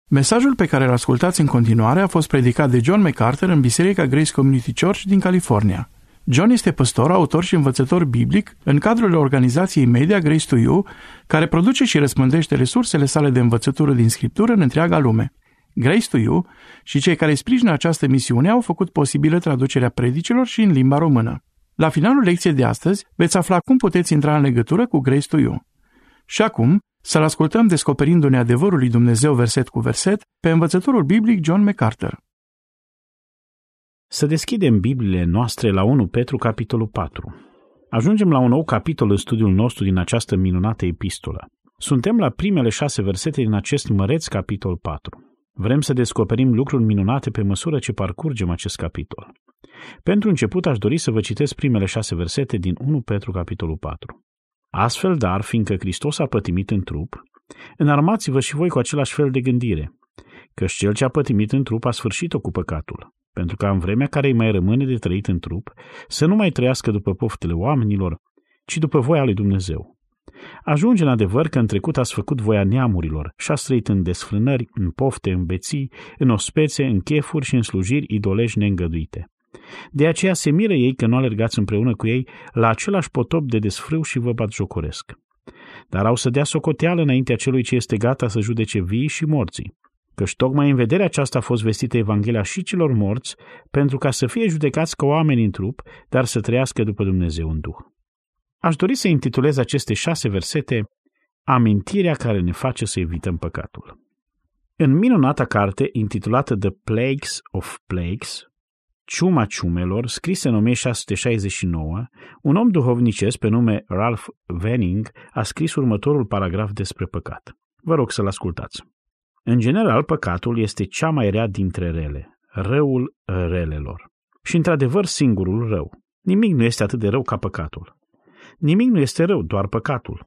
Mesajul pe care îl ascultați în continuare a fost predicat de John MacArthur în Biserica Grace Community Church din California. John este păstor, autor și învățător biblic în cadrul organizației media Grace to You, care produce și răspândește resursele sale de învățătură din Scriptură în întreaga lume. Grace to You și cei care sprijină această misiune au făcut posibilă traducerea predicilor și în limba română. La finalul lecției de astăzi veți afla cum puteți intra în legătură cu Grace to You. Și acum, să-l ascultăm descoperindu-ne adevărul lui Dumnezeu verset cu verset pe învățătorul biblic John MacArthur. Să deschidem Bibliile noastre la 1 Petru, capitolul 4. Ajungem la un nou capitol în studiul nostru din această minunată epistolă. Suntem la primele 6 versete din acest măreț capitol 4. Vrem să descoperim lucruri minunate pe măsură ce parcurgem acest capitol. Pentru început aș dori să vă citesc primele 6 versete din 1 Petru, capitolul 4. Astfel, dar, fiindcă Hristos a pătimit în trup, înarmați-vă și voi cu același fel de gândire, căci cel ce a pătimit în trup a sfârșit-o cu păcatul, pentru ca în vremea care îi mai rămâne de trăit în trup, să nu mai trăiască după poftele oamenilor, ci după voia lui Dumnezeu. Ajunge în adevăr că în trecut ați făcut voia neamurilor și ați trăit în desfrânări, în pofte, în beții, în ospețe, în chefuri și în slujiri idolești neîngăduite. De aceea se miră ei că nu alergați împreună cu ei la același potop de desfrâu și vă batjocoresc. Dar au să dea socoteală înaintea celui ce este gata să judece vii și morții, căci tocmai în vederea aceasta a fost vestită Evanghelia și celor morți, pentru ca să fie judecați ca oameni în trup, dar să trăiască după Dumnezeu în duh. Aș dori să intitulez aceste 6 versete Amintirea care ne face să evităm păcatul. În minunata carte intitulată The Plagues of Plagues, Ciuma ciumelor, scrisă în 1669, un om duhovnicesc pe nume Ralph Venning a scris următorul paragraf despre păcat. Vă rog să-l ascultați. În general, păcatul este cea mai rea dintre rele, răul relelor. Și într-adevăr singurul rău. Nimic nu este atât de rău ca păcatul. Nimic nu este rău, doar păcatul.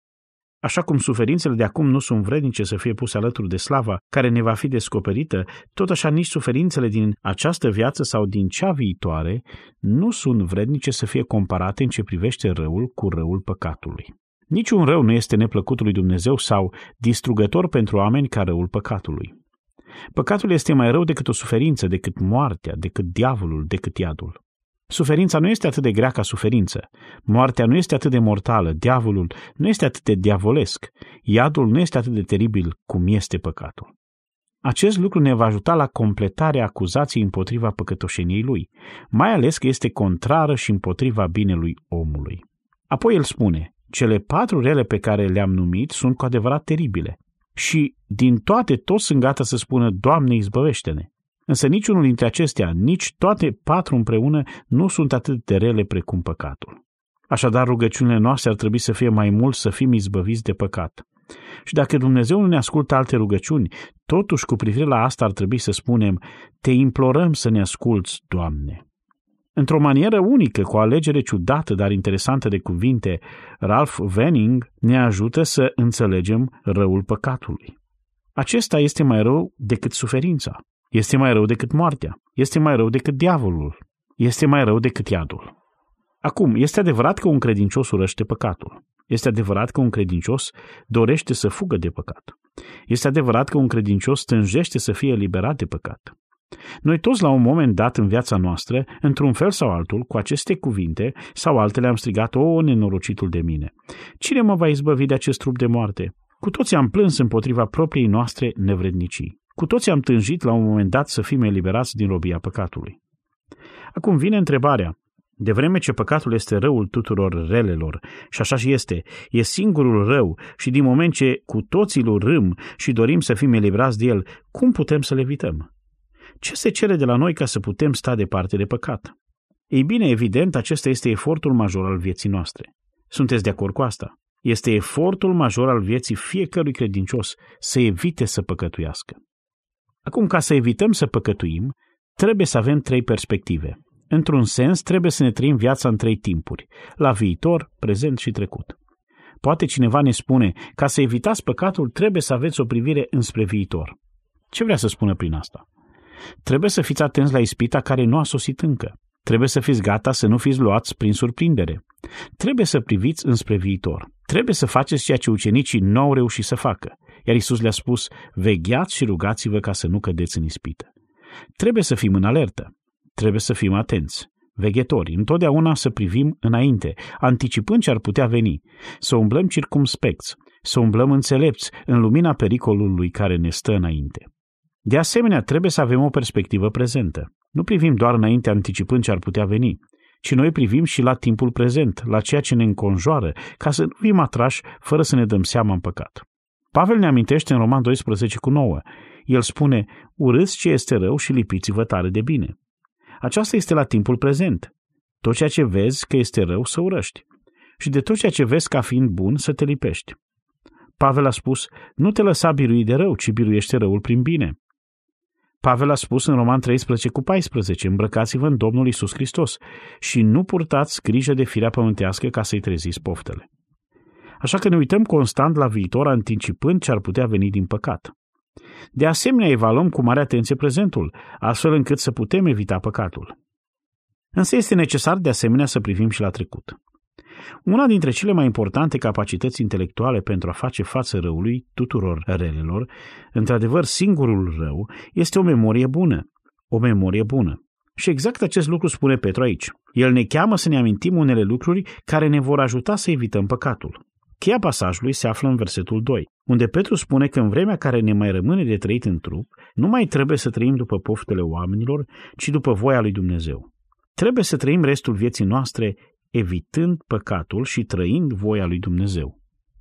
Așa cum suferințele de acum nu sunt vrednice să fie puse alături de slava care ne va fi descoperită, tot așa nici suferințele din această viață sau din cea viitoare nu sunt vrednice să fie comparate în ce privește răul cu răul păcatului. Niciun rău nu este neplăcut lui Dumnezeu sau distrugător pentru oameni ca răul păcatului. Păcatul este mai rău decât o suferință, decât moartea, decât diavolul, decât iadul. Suferința nu este atât de grea ca suferință, moartea nu este atât de mortală, diavolul nu este atât de diavolesc, iadul nu este atât de teribil cum este păcatul. Acest lucru ne va ajuta la completarea acuzației împotriva păcătoșeniei lui, mai ales că este contrară și împotriva binelui omului. Apoi el spune, cele 4 rele pe care le-am numit sunt cu adevărat teribile și din toate toți sunt gata să spună, Doamne, izbăvește-ne. Însă niciunul dintre acestea, nici toate 4 împreună, nu sunt atât de rele precum păcatul. Așadar, rugăciunile noastre ar trebui să fie mai mult să fim izbăviți de păcat. Și dacă Dumnezeu nu ne ascultă alte rugăciuni, totuși cu privire la asta ar trebui să spunem, te implorăm să ne asculți, Doamne. Într-o manieră unică, cu o alegere ciudată, dar interesantă de cuvinte, Ralph Venning ne ajută să înțelegem răul păcatului. Acesta este mai rău decât suferința. Este mai rău decât moartea, este mai rău decât diavolul, este mai rău decât iadul. Acum, este adevărat că un credincios urăște păcatul. Este adevărat că un credincios dorește să fugă de păcat. Este adevărat că un credincios tânjește să fie eliberat de păcat. Noi toți la un moment dat în viața noastră, într-un fel sau altul, cu aceste cuvinte sau altele am strigat, o, nenorocitul de mine! Cine mă va izbăvi de acest trup de moarte? Cu toții am plâns împotriva propriei noastre nevrednicii. Cu toții am tânjit la un moment dat să fim eliberați din robia păcatului. Acum vine întrebarea, de vreme ce păcatul este răul tuturor relelor, și așa și este, e singurul rău și din moment ce cu toții îl urâm și dorim să fim eliberați de el, cum putem să le evităm? Ce se cere de la noi ca să putem sta departe de păcat? Ei bine, evident, acesta este efortul major al vieții noastre. Sunteți de acord cu asta? Este efortul major al vieții fiecărui credincios să evite să păcătuiască. Acum, ca să evităm să păcătuim, trebuie să avem 3 perspective. Într-un sens, trebuie să ne trăim viața în 3 timpuri, la viitor, prezent și trecut. Poate cineva ne spune, ca să evitați păcatul, trebuie să aveți o privire înspre viitor. Ce vrea să spună prin asta? Trebuie să fiți atenți la ispita care nu a sosit încă. Trebuie să fiți gata să nu fiți luați prin surprindere. Trebuie să priviți înspre viitor. Trebuie să faceți ceea ce ucenicii nu au reușit să facă. Iar Iisus le-a spus, vegheați și rugați-vă ca să nu cădeți în ispită. Trebuie să fim în alertă, trebuie să fim atenți, veghetori, întotdeauna să privim înainte, anticipând ce ar putea veni, să umblăm circumspecți, să umblăm înțelepți în lumina pericolului care ne stă înainte. De asemenea, trebuie să avem o perspectivă prezentă. Nu privim doar înainte anticipând ce ar putea veni, ci noi privim și la timpul prezent, la ceea ce ne înconjoară, ca să nu fim atrași fără să ne dăm seama în păcat. Pavel ne amintește în Roman 12:9. El spune, urâți ce este rău și lipiți-vă tare de bine. Aceasta este la timpul prezent. Tot ceea ce vezi că este rău să urăști și de tot ceea ce vezi ca fiind bun să te lipești. Pavel a spus, nu te lăsa birui de rău, ci biruiește răul prin bine. Pavel a spus în Roman 13:14, îmbrăcați-vă în Domnul Iisus Hristos și nu purtați grijă de firea pământească ca să-i treziți poftele. Așa că ne uităm constant la viitor, anticipând ce ar putea veni din păcat. De asemenea, evaluăm cu mare atenție prezentul, astfel încât să putem evita păcatul. Însă este necesar de asemenea să privim și la trecut. Una dintre cele mai importante capacități intelectuale pentru a face față răului, tuturor relelor, într-adevăr singurul rău, este o memorie bună. O memorie bună. Și exact acest lucru spune Petru aici. El ne cheamă să ne amintim unele lucruri care ne vor ajuta să evităm păcatul. Cheia pasajului se află în versetul 2, unde Petru spune că în vremea care ne mai rămâne de trăit în trup, nu mai trebuie să trăim după poftele oamenilor, ci după voia lui Dumnezeu. Trebuie să trăim restul vieții noastre evitând păcatul și trăind voia lui Dumnezeu.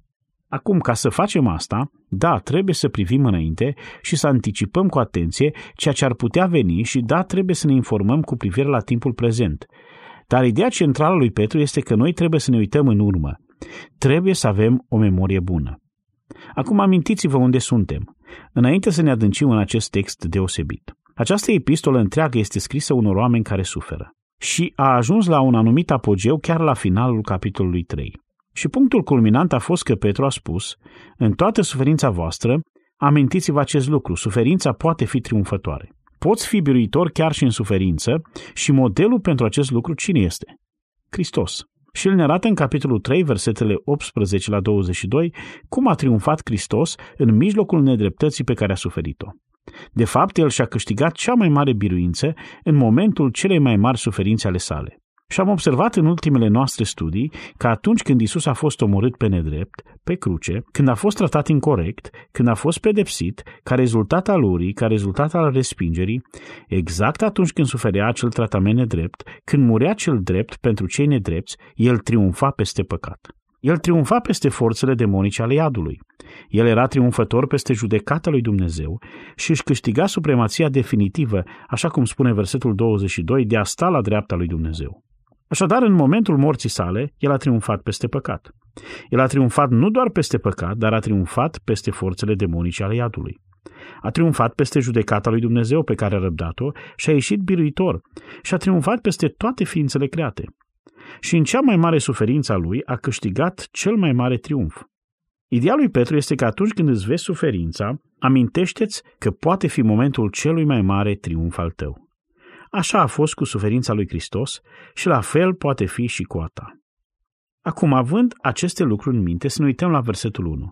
Acum, ca să facem asta, da, trebuie să privim înainte și să anticipăm cu atenție ceea ce ar putea veni și da, trebuie să ne informăm cu privire la timpul prezent. Dar ideea centrală lui Petru este că noi trebuie să ne uităm în urmă. Trebuie să avem o memorie bună. Acum amintiți-vă unde suntem, înainte să ne adâncim în acest text deosebit. Această epistolă întreagă este scrisă unor oameni care suferă și a ajuns la un anumit apogeu chiar la finalul capitolului 3. Și punctul culminant a fost că Petru a spus, în toată suferința voastră, amintiți-vă acest lucru, suferința poate fi triumfătoare. Poți fi biruitor chiar și în suferință și modelul pentru acest lucru cine este? Hristos. Și el ne arată în capitolul 3, versetele 18 la 22, cum a triumfat Hristos în mijlocul nedreptății pe care a suferit-o. De fapt, el și-a câștigat cea mai mare biruință în momentul celei mai mari suferințe ale sale. Și am observat în ultimele noastre studii că atunci când Iisus a fost omorât pe nedrept, pe cruce, când a fost tratat incorect, când a fost pedepsit, ca rezultat al urii, ca rezultat al respingerii, exact atunci când suferea acel tratament nedrept, când murea cel drept pentru cei nedrepți, el triumfa peste păcat. El triumfa peste forțele demonice ale iadului. El era triumfător peste judecata lui Dumnezeu și își câștiga supremația definitivă, așa cum spune versetul 22, de a sta la dreapta lui Dumnezeu. Așadar, în momentul morții sale, el a triumfat peste păcat. El a triumfat nu doar peste păcat, dar a triumfat peste forțele demonice ale iadului. A triumfat peste judecata lui Dumnezeu pe care a răbdat-o și a ieșit biruitor și a triumfat peste toate ființele create. Și în cea mai mare suferință a lui a câștigat cel mai mare triumf. Ideea lui Petru este că atunci când îți vezi suferința, amintește-ți că poate fi momentul celui mai mare triumf al tău. Așa a fost cu suferința lui Hristos și la fel poate fi și cu a ta. Acum, având aceste lucruri în minte, să ne uităm la versetul 1.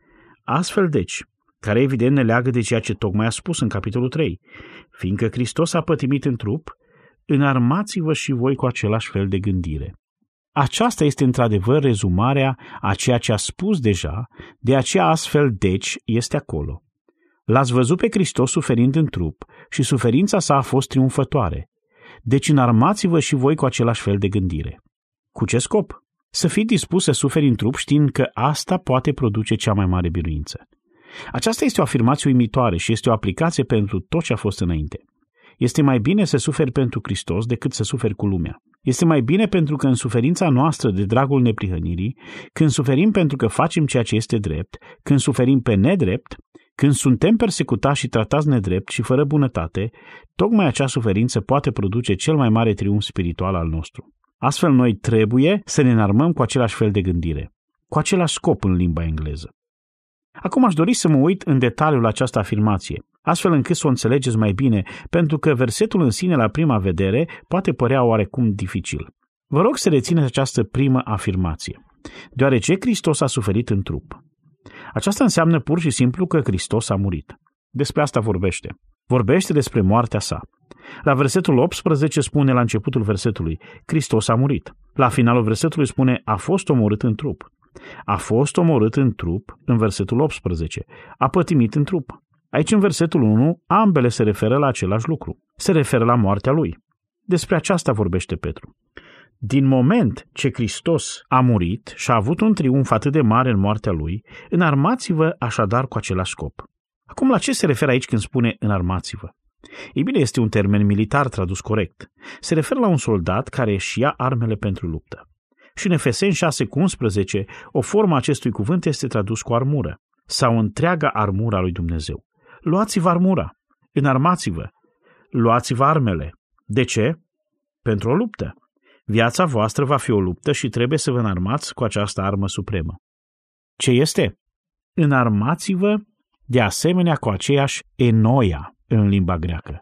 Astfel deci, care evident ne leagă de ceea ce tocmai a spus în capitolul 3, fiindcă Hristos a pătimit în trup, înarmați-vă și voi cu același fel de gândire. Aceasta este într-adevăr rezumarea a ceea ce a spus deja, de aceea astfel deci este acolo. L-ați văzut pe Hristos suferind în trup și suferința sa a fost triumfătoare. Deci înarmați-vă și voi cu același fel de gândire. Cu ce scop? Să fii dispus să suferi în trup știind că asta poate produce cea mai mare biruință. Aceasta este o afirmație uimitoare și este o aplicație pentru tot ce a fost înainte. Este mai bine să suferi pentru Hristos decât să suferi cu lumea. Este mai bine pentru că în suferința noastră de dragul neprihănirii, când suferim pentru că facem ceea ce este drept, când suferim pe nedrept, când suntem persecutați și tratați nedrept și fără bunătate, tocmai acea suferință poate produce cel mai mare triumf spiritual al nostru. Astfel noi trebuie să ne înarmăm cu același fel de gândire, cu același scop în limba engleză. Acum aș dori să mă uit în detaliu la această afirmație, astfel încât să o înțelegeți mai bine, pentru că versetul în sine la prima vedere poate părea oarecum dificil. Vă rog să rețineți această primă afirmație, deoarece Hristos a suferit în trup. Aceasta înseamnă pur și simplu că Hristos a murit. Despre asta vorbește. Vorbește despre moartea sa. La versetul 18 spune la începutul versetului, Hristos a murit. La finalul versetului spune, a fost omorât în trup. A fost omorât în trup în versetul 18. A pătimit în trup. Aici în versetul 1, ambele se referă la același lucru. Se referă la moartea lui. Despre aceasta vorbește Petru. Din moment ce Hristos a murit și a avut un triumf atât de mare în moartea lui, înarmați-vă așadar cu același scop. Acum, la ce se referă aici când spune înarmați-vă? Ei bine, este un termen militar tradus corect. Se referă la un soldat care își ia armele pentru luptă. Și în Efeseni 6:11, o formă acestui cuvânt este tradus cu armură, sau întreaga armura lui Dumnezeu. Luați-vă armura, înarmați-vă, luați-vă armele. De ce? Pentru o luptă. Viața voastră va fi o luptă și trebuie să vă înarmați cu această armă supremă. Ce este? Înarmați-vă de asemenea cu aceeași enoia în limba greacă.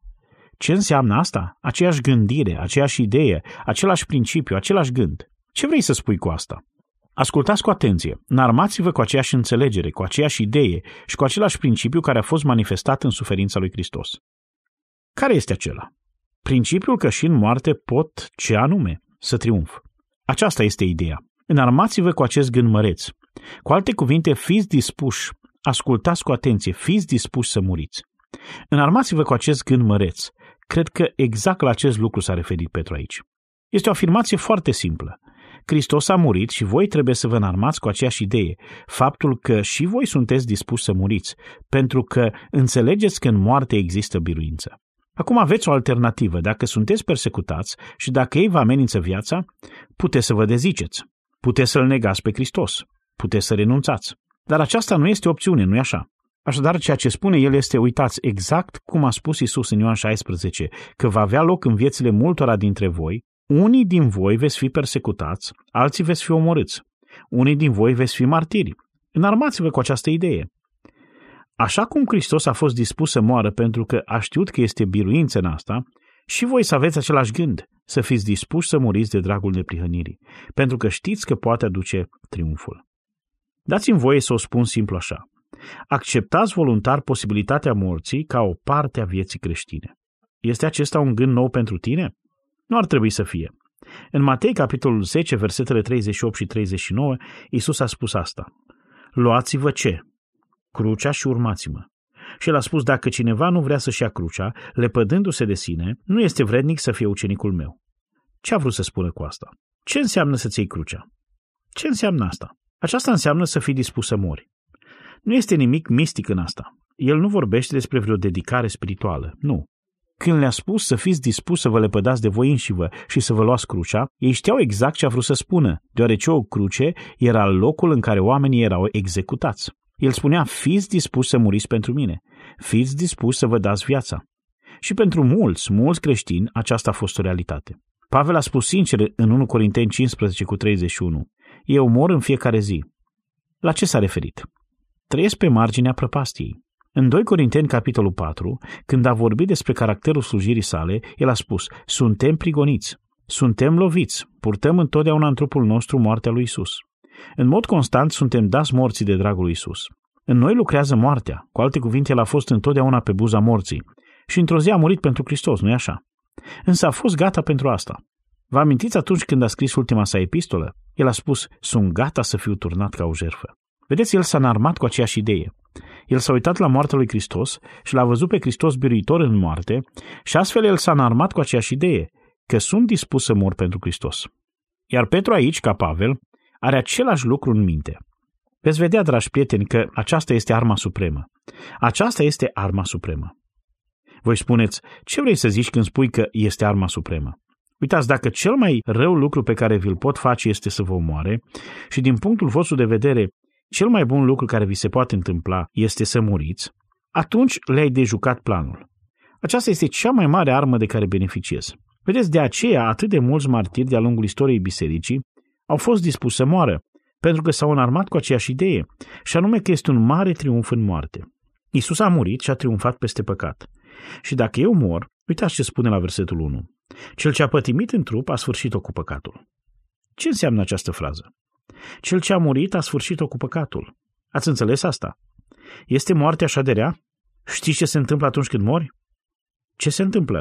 Ce înseamnă asta? Aceeași gândire, aceeași idee, același principiu, același gând. Ce vrei să spui cu asta? Ascultați cu atenție. Înarmați-vă cu aceeași înțelegere, cu aceeași idee și cu același principiu care a fost manifestat în suferința lui Hristos. Care este acela? Principiul că și în moarte pot, ce anume, să triumf. Aceasta este ideea. Înarmați-vă cu acest gând măreț. Cu alte cuvinte, fiți dispuși, ascultați cu atenție, fiți dispuși să muriți. Înarmați-vă cu acest gând măreț. Cred că exact la acest lucru s-a referit Petru aici. Este o afirmație foarte simplă. Hristos a murit și voi trebuie să vă înarmați cu aceeași idee, faptul că și voi sunteți dispuși să muriți, pentru că înțelegeți că în moarte există biruință. Acum aveți o alternativă. Dacă sunteți persecutați și dacă ei vă amenință viața, puteți să vă deziceți, puteți să-L negați pe Hristos, puteți să renunțați. Dar aceasta nu este opțiune, nu-i așa? Așadar, ceea ce spune el este, uitați, exact cum a spus Iisus în Ioan 16, că va avea loc în viețile multora dintre voi, unii din voi veți fi persecutați, alții veți fi omorâți, unii din voi veți fi martiri. Înarmați-vă cu această idee. Așa cum Hristos a fost dispus să moară pentru că a știut că este biruință în asta, și voi să aveți același gând, să fiți dispuși să muriți de dragul neprihănirii, pentru că știți că poate aduce triumful. Dați-mi voie să o spun simplu așa. Acceptați voluntar posibilitatea morții ca o parte a vieții creștine. Este acesta un gând nou pentru tine? Nu ar trebui să fie. În Matei, capitolul 10, versetele 38 și 39, Iisus a spus asta. Luați-vă ce? Crucea și urmați-mă. Și el a spus, dacă cineva nu vrea să-și ia crucea, lepădându-se de sine, nu este vrednic să fie ucenicul meu. Ce a vrut să spună cu asta? Ce înseamnă să-ți iei crucea? Ce înseamnă asta? Aceasta înseamnă să fii dispus să mori. Nu este nimic mistic în asta. El nu vorbește despre vreo dedicare spirituală. Nu. Când le-a spus să fiți dispus să vă lepădați de voi înșivă și să vă luați crucea, ei știau exact ce a vrut să spună, deoarece o cruce era locul în care oamenii erau executați. El spunea, fiți dispuși să muriți pentru mine, fiți dispuși să vă dați viața. Și pentru mulți creștini, aceasta a fost o realitate. Pavel a spus sincer în 1 Corinteni 15:31, eu mor în fiecare zi. La ce s-a referit? Trăiesc pe marginea prăpastiei. În 2 Corinteni, capitolul 4, când a vorbit despre caracterul slujirii sale, el a spus, suntem prigoniți, suntem loviți, purtăm întotdeauna în trupul nostru moartea lui Iisus. În mod constant suntem dați morții de dragul lui Iisus. În noi lucrează moartea, cu alte cuvinte, el a fost întotdeauna pe buza morții și într-o zi a murit pentru Hristos, nu-i așa? Însă a fost gata pentru asta. Vă amintiți atunci când a scris ultima sa epistolă? El a spus, sunt gata să fiu turnat ca o jertfă. Vedeți, el s-a înarmat cu aceeași idee. El s-a uitat la moartea lui Hristos și l-a văzut pe Hristos biruitor în moarte și astfel el s-a înarmat cu aceeași idee, că sunt dispus să mor pentru Hristos. Iar Petru aici, ca Pavel, are același lucru în minte. Veți vedea, dragi prieteni, că aceasta este arma supremă. Aceasta este arma supremă. Voi spuneți, ce vrei să zici când spui că este arma supremă? Uitați, dacă cel mai rău lucru pe care vi-l pot face este să vă omoare și din punctul vostru de vedere, cel mai bun lucru care vi se poate întâmpla este să muriți, atunci le-ai de jucat planul. Aceasta este cea mai mare armă de care beneficiezi. Vedeți, de aceea atât de mulți martiri de-a lungul istoriei bisericii au fost dispuși să moară, pentru că s-au înarmat cu aceeași idee, și anume că este un mare triumf în moarte. Iisus a murit și a triumfat peste păcat. Și dacă eu mor, uitați ce spune la versetul 1. Cel ce a pătimit în trup a sfârșit-o cu păcatul. Ce înseamnă această frază? Cel ce a murit a sfârșit-o cu păcatul. Ați înțeles asta? Este moartea așa de rea? Știți ce se întâmplă atunci când mori? Ce se întâmplă?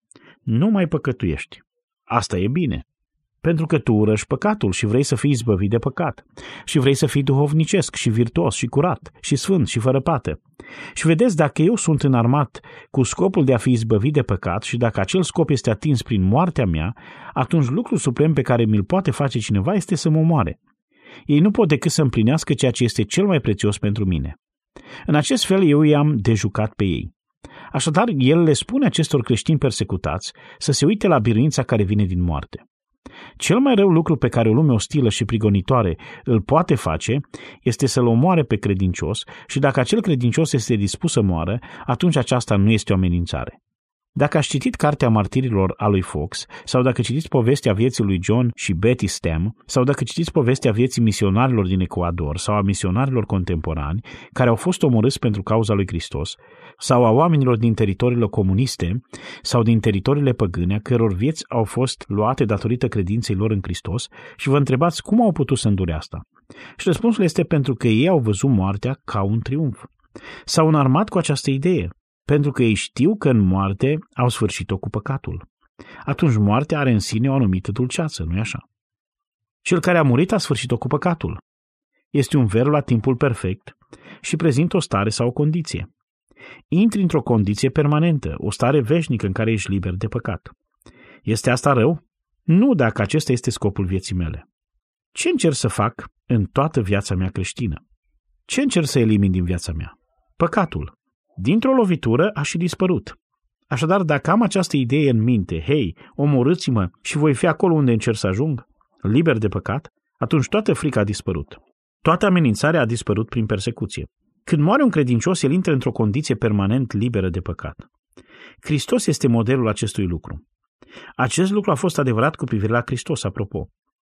Nu mai păcătuiești. Asta e bine. Pentru că tu urăști păcatul și vrei să fii izbăvit de păcat. Și vrei să fii duhovnicesc și virtuos și curat și sfânt și fără pată. Și vedeți, dacă eu sunt înarmat cu scopul de a fi izbăvit de păcat și dacă acel scop este atins prin moartea mea, atunci lucrul suprem pe care mi-l poate face cineva este să mă omoare. Ei nu pot decât să împlinească ceea ce este cel mai prețios pentru mine. În acest fel eu i-am dejucat pe ei. Așadar, el le spune acestor creștini persecutați să se uite la biruința care vine din moarte. Cel mai rău lucru pe care o lume ostilă și prigonitoare îl poate face este să-l omoare pe credincios și dacă acel credincios este dispus să moară, atunci aceasta nu este o amenințare. Dacă ați citit Cartea Martirilor a lui Fox, sau dacă citiți povestea vieții lui John și Betty Stam, sau dacă citiți povestea vieții misionarilor din Ecuador sau a misionarilor contemporani care au fost omorâți pentru cauza lui Hristos, sau a oamenilor din teritoriile comuniste sau din teritoriile păgâne, a căror vieți au fost luate datorită credinței lor în Hristos, și vă întrebați cum au putut să îndure asta. Și răspunsul este pentru că ei au văzut moartea ca un triumf. S-au înarmat cu această idee, pentru că ei știu că în moarte au sfârșit-o cu păcatul. Atunci moartea are în sine o anumită dulceață, nu-i așa? Cel care a murit a sfârșit-o cu păcatul. Este un verb la timpul perfect și prezintă o stare sau o condiție. Intri într-o condiție permanentă, o stare veșnică în care ești liber de păcat. Este asta rău? Nu, dacă acesta este scopul vieții mele. Ce încerc să fac în toată viața mea creștină? Ce încerc să elimin din viața mea? Păcatul. Dintr-o lovitură a și dispărut. Așadar, dacă am această idee în minte, hei, omorâți-mă și voi fi acolo unde încerc să ajung, liber de păcat, atunci toată frica a dispărut. Toată amenințarea a dispărut prin persecuție. Când moare un credincios, el intră într-o condiție permanent liberă de păcat. Hristos este modelul acestui lucru. Acest lucru a fost adevărat cu privire la Hristos, apropo.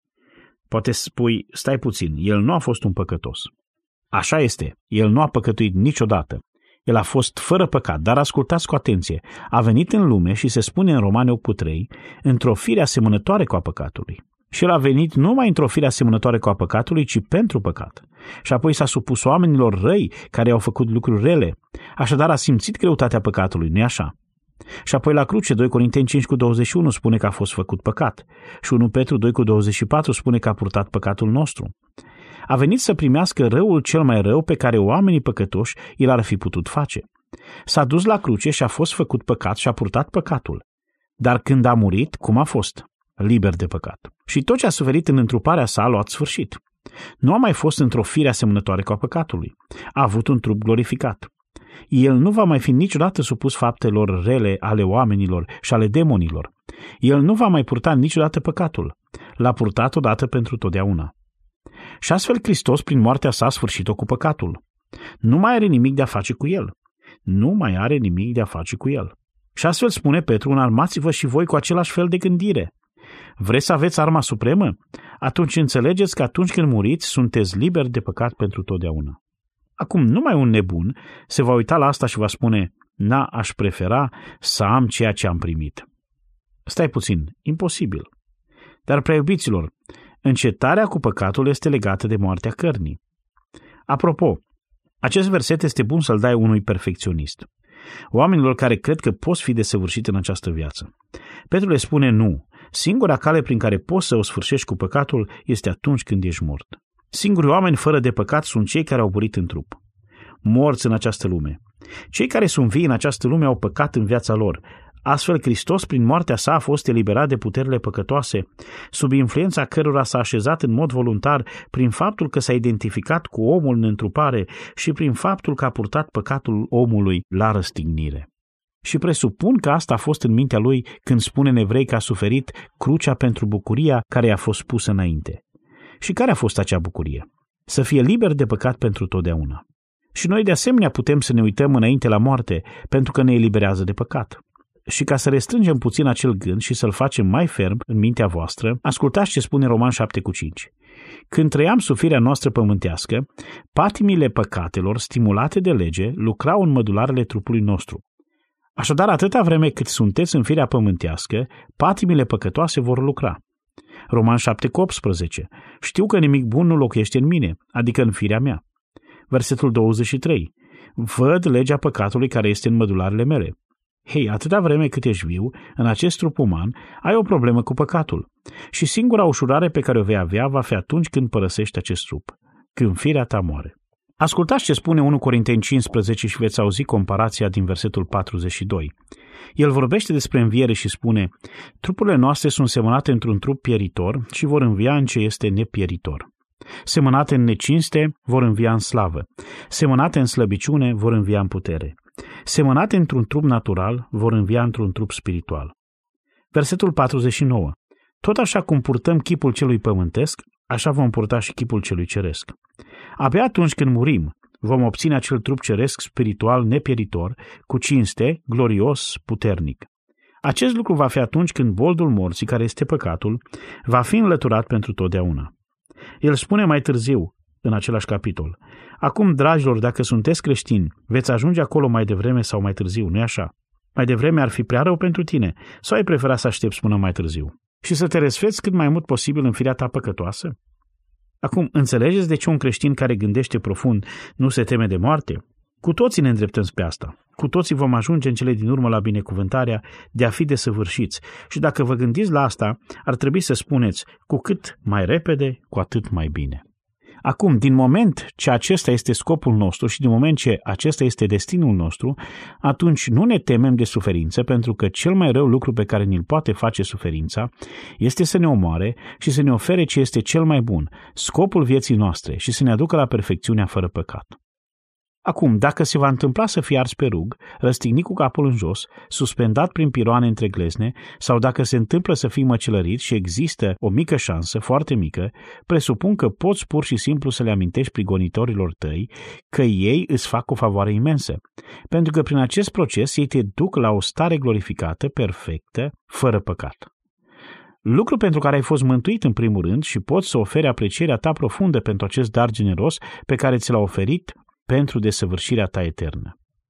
Poate spui, stai puțin, el nu a fost un păcătos. Așa este, el nu a păcătuit niciodată. El a fost fără păcat, dar ascultați cu atenție, a venit în lume și se spune în Romani 8:3, într-o fire asemănătoare cu a păcatului. Și el a venit nu numai într-o fire asemănătoare cu a păcatului, ci pentru păcat. Și apoi s-a supus oamenilor răi care au făcut lucruri rele. Așadar a simțit greutatea păcatului, nu-i așa? Și apoi la cruce, 2 Corinteni 5:21 spune că a fost făcut păcat. Și 1 Petru 2:24 spune că a purtat păcatul nostru. A venit să primească răul cel mai rău pe care oamenii păcătoși i l-ar fi putut face. S-a dus la cruce și a fost făcut păcat și a purtat păcatul. Dar când a murit, cum a fost? Liber de păcat. Și tot ce a suferit în întruparea sa a luat sfârșit. Nu a mai fost într-o fire asemănătoare cu a păcatului. A avut un trup glorificat. El nu va mai fi niciodată supus faptelor rele ale oamenilor și ale demonilor. El nu va mai purta niciodată păcatul. L-a purtat odată pentru totdeauna. Și astfel Hristos, prin moartea sa, a sfârșit-o cu păcatul. Nu mai are nimic de a face cu el. Nu mai are nimic de a face cu el. Și astfel spune Petru, înarmați-vă și voi cu același fel de gândire. Vreți să aveți arma supremă? Atunci înțelegeți că atunci când muriți, sunteți liberi de păcat pentru totdeauna. Acum, numai un nebun se va uita la asta și va spune, aș prefera să am ceea ce am primit. Stai puțin, imposibil. Dar, prea iubiților, încetarea cu păcatul este legată de moartea cărnii. Apropo, acest verset este bun să-l dai unui perfecționist. Oamenilor care cred că poți fi desăvârșit în această viață. Petru le spune nu. Singura cale prin care poți să o sfârșești cu păcatul este atunci când ești mort. Singurii oameni fără de păcat sunt cei care au murit în trup. Morți în această lume. Cei care sunt vii în această lume au păcat în viața lor. Astfel, Hristos, prin moartea sa, a fost eliberat de puterile păcătoase, sub influența cărora s-a așezat în mod voluntar prin faptul că s-a identificat cu omul în întrupare și prin faptul că a purtat păcatul omului la răstignire. Și presupun că asta a fost în mintea lui când spune în Evrei că a suferit crucea pentru bucuria care i-a fost pusă înainte. Și care a fost acea bucurie? Să fie liber de păcat pentru totdeauna. Și noi de asemenea putem să ne uităm înainte la moarte, pentru că ne eliberează de păcat. Și ca să restrângem puțin acel gând și să-l facem mai ferm în mintea voastră, ascultați ce spune Roman 7:5. Când trăiam sub firea noastră pământească, patimile păcatelor, stimulate de lege, lucrau în mădularele trupului nostru. Așadar, atâta vreme cât sunteți în firea pământească, patimile păcătoase vor lucra. Roman 7:18. Știu că nimic bun nu locuiește în mine, adică în firea mea. Versetul 23. Văd legea păcatului care este în mădularele mele. Hei, atâta vreme cât ești viu, în acest trup uman, ai o problemă cu păcatul. Și singura ușurare pe care o vei avea va fi atunci când părăsești acest trup, când firea ta moare. Ascultați ce spune 1 Corinteni 15 și veți auzi comparația din versetul 42. El vorbește despre înviere și spune: trupurile noastre sunt semănate într-un trup pieritor și vor învia în ce este nepieritor. Semănate în necinste, vor învia în slavă. Semănate în slăbiciune, vor învia în putere. Semănate într-un trup natural, vor învia într-un trup spiritual. Versetul 49. Tot așa cum purtăm chipul celui pământesc, așa vom purta și chipul celui ceresc. Abia atunci când murim, vom obține acel trup ceresc spiritual nepieritor, cu cinste, glorios, puternic. Acest lucru va fi atunci când boldul morții, care este păcatul, va fi înlăturat pentru totdeauna. El spune mai târziu, în același capitol: acum, dragilor, dacă sunteți creștini, veți ajunge acolo mai devreme sau mai târziu, nu-i așa? Mai devreme ar fi prea rău pentru tine, sau ai prefera să aștepți până mai târziu și să te răsfeți cât mai mult posibil în firea ta păcătoasă? Acum, înțelegeți de ce un creștin care gândește profund nu se teme de moarte? Cu toții ne îndreptăm spre asta. Cu toții vom ajunge în cele din urmă la binecuvântarea de a fi desăvârșiți. Și dacă vă gândiți la asta, ar trebui să spuneți: cu cât mai repede, cu atât mai bine. Acum, din moment ce acesta este scopul nostru și din moment ce acesta este destinul nostru, atunci nu ne temem de suferință, pentru că cel mai rău lucru pe care ni-l poate face suferința este să ne omoare și să ne ofere ce este cel mai bun, scopul vieții noastre, și să ne aducă la perfecțiunea fără păcat. Acum, dacă se va întâmpla să fii ars pe rug, răstignit cu capul în jos, suspendat prin piroane între glezne, sau dacă se întâmplă să fii măcelărit și există o mică șansă, foarte mică, presupun că poți pur și simplu să le amintești prigonitorilor tăi că ei îți fac o favoare imensă, pentru că prin acest proces ei te duc la o stare glorificată, perfectă, fără păcat. Lucru pentru care ai fost mântuit în primul rând și poți să oferi aprecierea ta profundă pentru acest dar generos pe care ți l-a oferit pentru desăvârșirea ta eternă.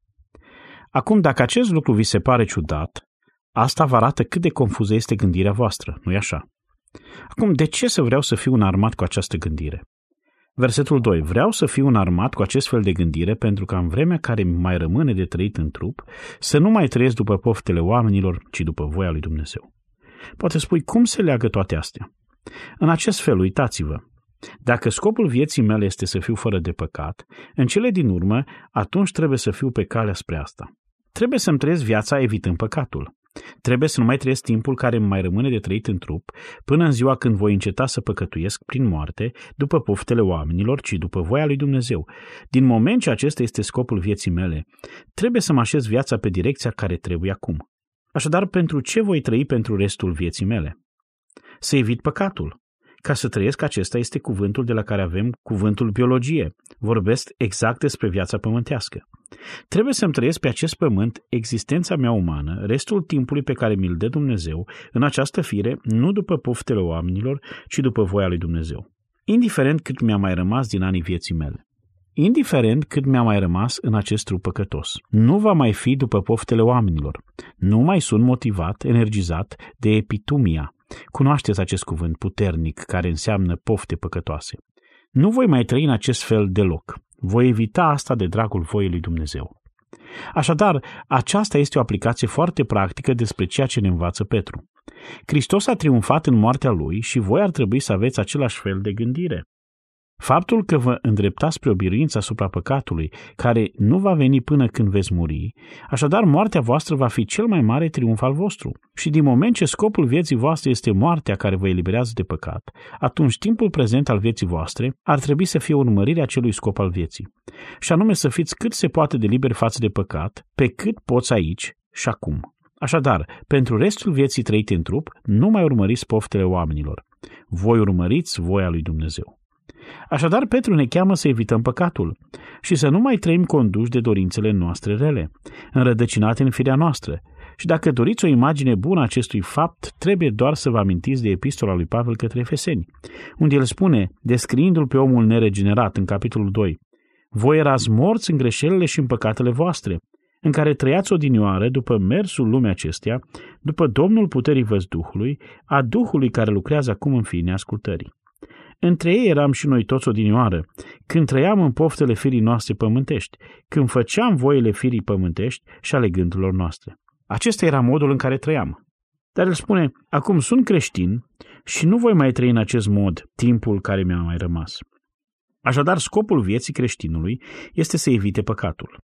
Acum, dacă acest lucru vi se pare ciudat, asta vă arată cât de confuză este gândirea voastră, nu-i așa? Acum, de ce să vreau să fiu înarmat cu această gândire? Versetul 2. Vreau să fiu înarmat cu acest fel de gândire pentru că în vremea care mai rămâne de trăit în trup, să nu mai trăiesc după poftele oamenilor, ci după voia lui Dumnezeu. Poate spui, cum se leagă toate astea? În acest fel, uitați-vă. Dacă scopul vieții mele este să fiu fără de păcat, în cele din urmă, atunci trebuie să fiu pe calea spre asta. Trebuie să-mi trăiesc viața evitând păcatul. Trebuie să nu mai trăiesc timpul care îmi mai rămâne de trăit în trup, până în ziua când voi înceta să păcătuiesc prin moarte, după poftele oamenilor, ci după voia lui Dumnezeu. Din moment ce acesta este scopul vieții mele, trebuie să mă așez viața pe direcția care trebuie acum. Așadar, pentru ce voi trăi pentru restul vieții mele? Să evit păcatul. Ca să trăiesc, acesta este cuvântul de la care avem cuvântul biologie. Vorbesc exact despre viața pământească. Trebuie să-mi trăiesc pe acest pământ existența mea umană, restul timpului pe care mi-l dă Dumnezeu, în această fire, nu după poftele oamenilor, ci după voia lui Dumnezeu. Indiferent cât mi-a mai rămas din anii vieții mele. Indiferent cât mi-a mai rămas în acest trup păcătos. Nu va mai fi după poftele oamenilor. Nu mai sunt motivat, energizat de epitumia. Cunoașteți acest cuvânt puternic care înseamnă pofte păcătoase. Nu voi mai trăi în acest fel deloc. Voi evita asta de dragul voii lui Dumnezeu. Așadar, aceasta este o aplicație foarte practică despre ceea ce ne învață Petru. Hristos a triumfat în moartea lui și voi ar trebui să aveți același fel de gândire. Faptul că vă îndreptați spre o biruință asupra păcatului, care nu va veni până când veți muri, așadar moartea voastră va fi cel mai mare triumf al vostru. Și din moment ce scopul vieții voastre este moartea care vă eliberează de păcat, atunci timpul prezent al vieții voastre ar trebui să fie urmărirea acelui scop al vieții. Și anume să fiți cât se poate de liberi față de păcat, pe cât poți aici și acum. Așadar, pentru restul vieții trăite în trup, nu mai urmăriți poftele oamenilor. Voi urmăriți voia lui Dumnezeu. Așadar, Petru ne cheamă să evităm păcatul și să nu mai trăim conduși de dorințele noastre rele, înrădăcinate în firea noastră. Și dacă doriți o imagine bună a acestui fapt, trebuie doar să vă amintiți de epistola lui Pavel către Efeseni, unde el spune, descriindu-l pe omul neregenerat în capitolul 2, voi erați morți în greșelile și în păcatele voastre, în care trăiați odinioară după mersul lumii acesteia, după domnul puterii văzduhului, a Duhului care lucrează acum în fiii neascultării. Între ei eram și noi toți odinioară, când trăiam în poftele firii noastre pământești, când făceam voile firii pământești și ale gândurilor noastre. Acesta era modul în care trăiam. Dar el spune, acum sunt creștin și nu voi mai trăi în acest mod timpul care mi-a mai rămas. Așadar, scopul vieții creștinului este să evite păcatul.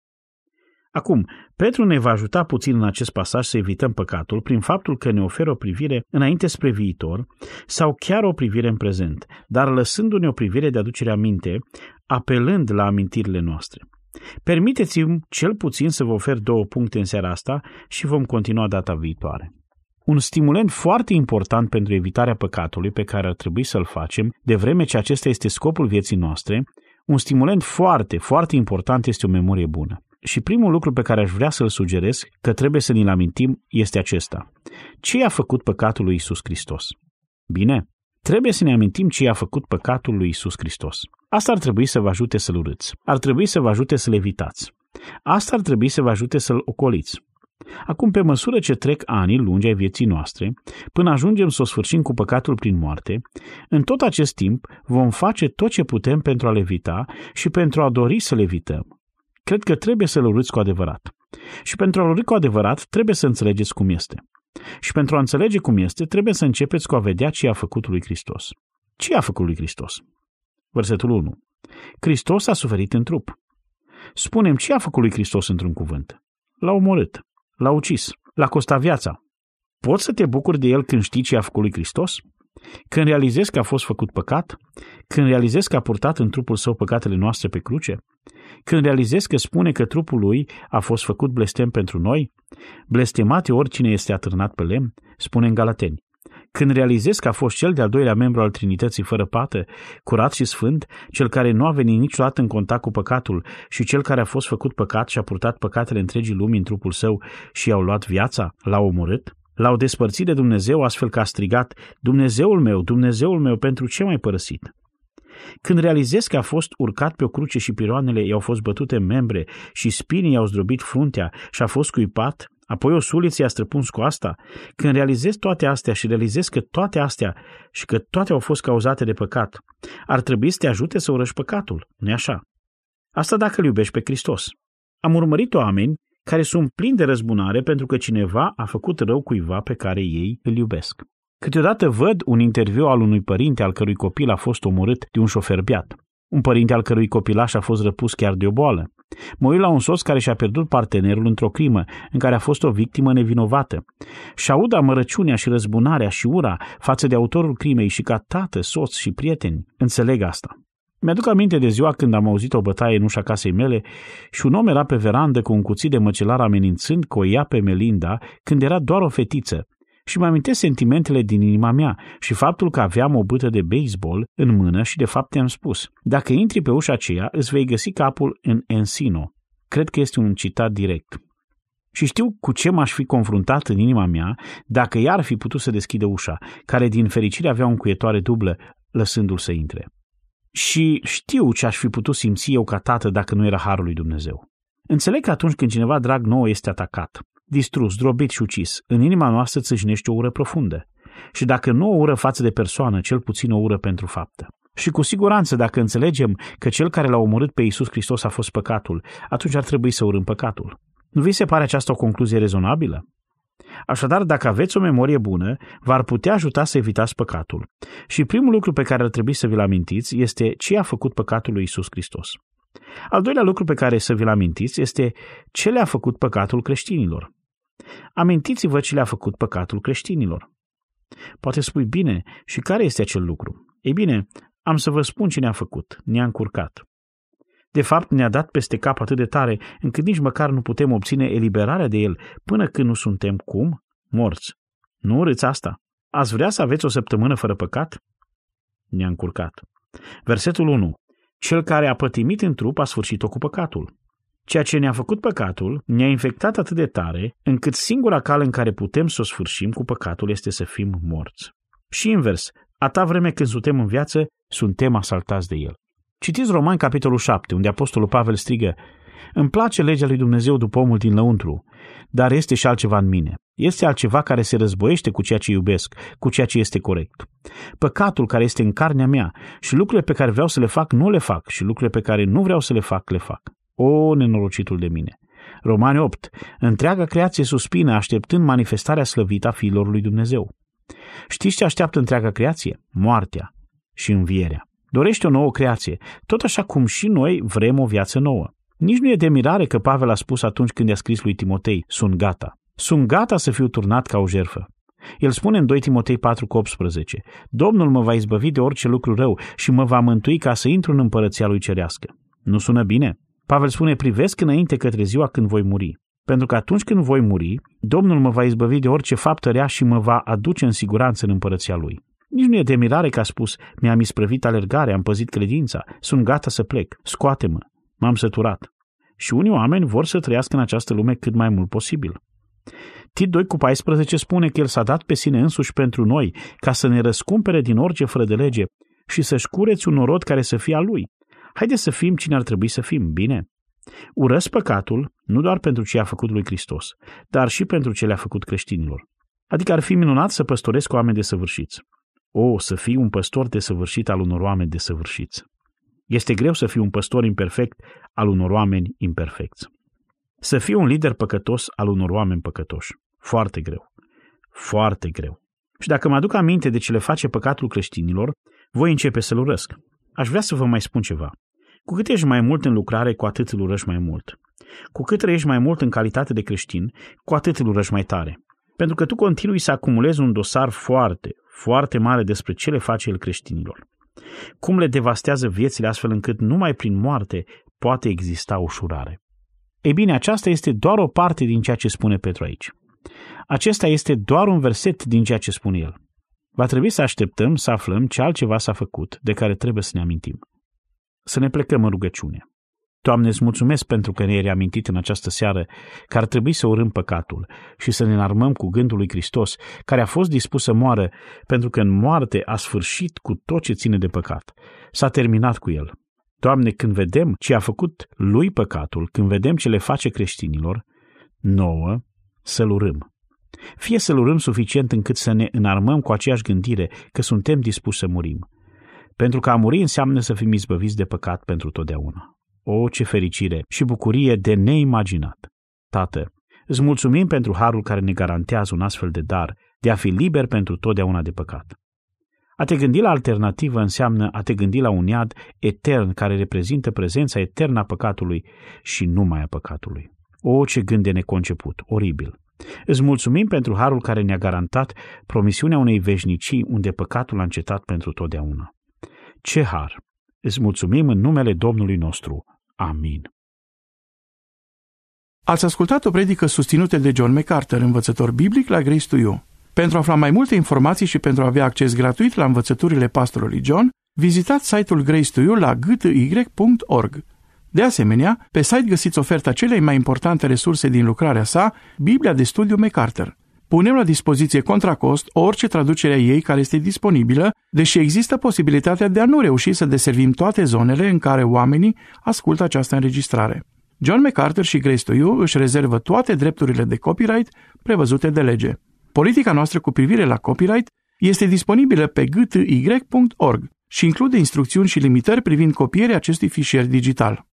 Acum, Petru ne va ajuta puțin în acest pasaj să evităm păcatul prin faptul că ne oferă o privire înainte spre viitor sau chiar o privire în prezent, dar lăsându-ne o privire de aducere aminte, apelând la amintirile noastre. Permiteți-mi cel puțin să vă ofer 2 puncte în seara asta și vom continua data viitoare. Un stimulent foarte important pentru evitarea păcatului pe care ar trebui să-l facem, de vreme ce acesta este scopul vieții noastre, un stimulent foarte, foarte important este o memorie bună. Și primul lucru pe care aș vrea să-l sugerez, că trebuie să ne-l amintim, este acesta. Ce i-a făcut păcatul lui Iisus Hristos? Bine, trebuie să ne amintim ce i-a făcut păcatul lui Iisus Hristos. Asta ar trebui să vă ajute să-l urâți. Ar trebui să vă ajute să-l evitați. Asta ar trebui să vă ajute să-l ocoliți. Acum, pe măsură ce trec ani lungi ai vieții noastre, până ajungem să o sfârșim cu păcatul prin moarte, în tot acest timp vom face tot ce putem pentru a-l evita și pentru a dori să-l evităm. Cred că trebuie să-l urâți cu adevărat. Și pentru a-l urâ cu adevărat, trebuie să înțelegeți cum este. Și pentru a înțelege cum este, trebuie să începeți cu a vedea ce a făcut lui Hristos. Ce a făcut lui Hristos? Versetul 1. Hristos a suferit în trup. Spune-mi ce a făcut lui Hristos într-un cuvânt. L-a omorât, l-a ucis, l-a costat viața. Poți să te bucuri de el când știi ce a făcut lui Hristos? Când realizezi că a fost făcut păcat? Când realizezi că a purtat în trupul său păcatele noastre pe cruce? Când realizezi că spune că trupul lui a fost făcut blestem pentru noi? Blestemate oricine este atârnat pe lemn, spune în Galateni. Când realizezi că a fost cel de-al doilea membru al Trinității fără pată, curat și sfânt, cel care nu a venit niciodată în contact cu păcatul și cel care a fost făcut păcat și a purtat păcatele întregii lumii în trupul său și i-au luat viața, l-a omorât? L-au despărțit de Dumnezeu astfel că a strigat, Dumnezeul meu, pentru ce m-ai părăsit? Când realizezi că a fost urcat pe o cruce și piroanele i-au fost bătute în membre și spinii i-au zdrobit fruntea și a fost scuipat, apoi o suliță i-a străpuns coasta, când realizezi toate astea și realizezi că toate astea și că toate au fost cauzate de păcat, ar trebui să te ajute să urăști păcatul, nu-i așa? Asta dacă îl iubești pe Hristos. Am urmărit oameni care sunt plini de răzbunare pentru că cineva a făcut rău cuiva pe care ei îl iubesc. Câteodată văd un interviu al unui părinte al cărui copil a fost omorât de un șofer beat, un părinte al cărui copilaș a fost răpus chiar de o boală. Mă uit la un soț care și-a pierdut partenerul într-o crimă în care a fost o victimă nevinovată și aud amărăciunea și răzbunarea și ura față de autorul crimei și ca tată, soț și prieteni înțeleg asta. Mi-aduc aminte de ziua când am auzit o bătaie în ușa casei mele și un om era pe verandă cu un cuțit de măcelar amenințând că o ia pe Melinda când era doar o fetiță și mă amintesc sentimentele din inima mea și faptul că aveam o bâtă de baseball în mână și de fapt i-am spus, dacă intri pe ușa aceea îți vei găsi capul în Encino. Cred că este un citat direct. Și știu cu ce m-aș fi confruntat în inima mea dacă ea ar fi putut să deschidă ușa, care din fericire avea o încuietoare dublă, lăsându-l să intre. Și știu ce aș fi putut simți eu ca tată dacă nu era harul lui Dumnezeu. Înțeleg că atunci când cineva drag nouă este atacat, distrus, zdrobit și ucis, în inima noastră țâșnește o ură profundă. Și dacă nu o ură față de persoană, cel puțin o ură pentru faptă. Și cu siguranță, dacă înțelegem că cel care l-a omorât pe Iisus Hristos a fost păcatul, atunci ar trebui să urâm păcatul. Nu vi se pare aceasta o concluzie rezonabilă? Așadar, dacă aveți o memorie bună, v-ar putea ajuta să evitați păcatul. Și primul lucru pe care ar trebui să vi-l amintiți este ce a făcut păcatul lui Iisus Hristos. Al doilea lucru pe care să vi-l amintiți este ce le-a făcut păcatul creștinilor. Amintiți-vă ce le-a făcut păcatul creștinilor. Poate spui, bine, și care este acel lucru? Ei bine, am să vă spun ce ne-a făcut, ne-a încurcat. De fapt, ne-a dat peste cap atât de tare, încât nici măcar nu putem obține eliberarea de el până când nu suntem cum? Morți. Nu urâți asta. Ați vrea să aveți o săptămână fără păcat? Ne-a încurcat. Versetul 1. Cel care a pătimit în trup a sfârșit-o cu păcatul. Ceea ce ne-a făcut păcatul ne-a infectat atât de tare, încât singura cale în care putem să o sfârșim cu păcatul este să fim morți. Și invers, atâta vreme când suntem în viață, suntem asaltați de el. Citiți Romani, capitolul 7, unde apostolul Pavel strigă, îmi place legea lui Dumnezeu după omul din lăuntru, dar este și altceva în mine. Este altceva care se războiește cu ceea ce iubesc, cu ceea ce este corect. Păcatul care este în carnea mea și lucrurile pe care vreau să le fac, nu le fac și lucrurile pe care nu vreau să le fac, le fac. O, nenorocitul de mine! Romani 8. Întreaga creație suspină așteptând manifestarea slăvită a fiilor lui Dumnezeu. Știți ce așteaptă întreaga creație? Moartea și învierea. Dorește o nouă creație, tot așa cum și noi vrem o viață nouă. Nici nu e de mirare că Pavel a spus atunci când i-a scris lui Timotei, sunt gata. Sunt gata să fiu turnat ca o jertfă. El spune în 2 Timotei 4,18, Domnul mă va izbăvi de orice lucru rău și mă va mântui ca să intru în împărăția lui cerească. Nu sună bine? Pavel spune, privesc înainte către ziua când voi muri. Pentru că atunci când voi muri, Domnul mă va izbăvi de orice faptă rea și mă va aduce în siguranță în împărăția lui. Nici nu e de mirare că a spus, mi-am isprăvit alergarea, am păzit credința, sunt gata să plec, scoate-mă, m-am săturat. Și unii oameni vor să trăiască în această lume cât mai mult posibil. Tit 2,14 spune că El s-a dat pe sine însuși pentru noi, ca să ne răscumpere din orice fără de lege și să-și cureți un norod care să fie al Lui. Haideți să fim cine ar trebui să fim, bine? Urăsc păcatul, nu doar pentru ce a făcut lui Hristos, dar și pentru ce le-a făcut creștinilor. Adică ar fi minunat să păstoresc oameni desăvârșiți. O, să fii un păstor desăvârșit al unor oameni desăvârșiți. Este greu să fii un păstor imperfect al unor oameni imperfecți. Să fii un lider păcătos al unor oameni păcătoși. Foarte greu. Foarte greu. Și dacă mă aduc aminte de ce le face păcatul creștinilor, voi începe să-l urăsc. Aș vrea să vă mai spun ceva. Cu cât ești mai mult în lucrare, cu atât îl urăști mai mult. Cu cât trăiești mai mult în calitate de creștin, cu atât îl urăști mai tare. Pentru că tu continui să acumulezi un dosar foarte, foarte mare despre ce le face el creștinilor. Cum le devastează viețile astfel încât numai prin moarte poate exista ușurare. Ei bine, aceasta este doar o parte din ceea ce spune Petru aici. Acesta este doar un verset din ceea ce spune el. Va trebui să așteptăm să aflăm ce altceva s-a făcut de care trebuie să ne amintim. Să ne plecăm în rugăciune. Doamne, îți mulțumesc pentru că ne-ai reamintit în această seară că ar trebui să urâm păcatul și să ne înarmăm cu gândul lui Hristos, care a fost dispus să moară pentru că în moarte a sfârșit cu tot ce ține de păcat. S-a terminat cu el. Doamne, când vedem ce a făcut lui păcatul, când vedem ce le face creștinilor, nouă, să-l urâm. Fie să-l urâm suficient încât să ne înarmăm cu aceeași gândire că suntem dispuși să murim. Pentru că a muri înseamnă să fim izbăviți de păcat pentru totdeauna. O, ce fericire și bucurie de neimaginat! Tată, îți mulțumim pentru harul care ne garantează un astfel de dar, de a fi liber pentru totdeauna de păcat. A te gândi la alternativă înseamnă a te gândi la un iad etern care reprezintă prezența eternă a păcatului și numai a păcatului. O, ce gând de neconceput, oribil! Îți mulțumim pentru harul care ne-a garantat promisiunea unei veșnicii unde păcatul a încetat pentru totdeauna. Ce har! Îți mulțumim în numele Domnului nostru. Amin. Ați ascultat o predică susținută de John MacArthur, învățător biblic la Grace to You. Pentru a afla mai multe informații și pentru a avea acces gratuit la învățăturile pastorului John, vizitați site-ul Grace to You la gty.org. De asemenea, pe site găsiți oferta celei mai importante resurse din lucrarea sa, Biblia de studiu MacArthur. Punem la dispoziție contra cost orice traducere a ei care este disponibilă, deși există posibilitatea de a nu reuși să deservim toate zonele în care oamenii ascultă această înregistrare. John MacArthur și Grace to You își rezervă toate drepturile de copyright prevăzute de lege. Politica noastră cu privire la copyright este disponibilă pe gty.org și include instrucțiuni și limitări privind copierea acestui fișier digital.